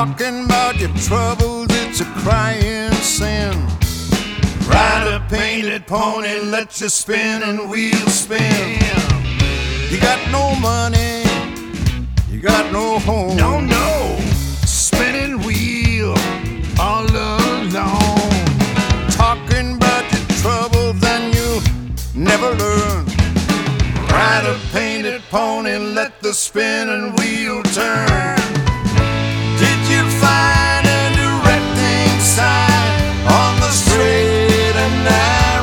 Talking about your troubles, it's a crying sin. Ride a painted pony, let your spinning wheel spin. You got no money, you got no home. No, no, spinning wheel all alone. Talking about your troubles and you never learn. Ride a painted pony, let the spinning wheel turn.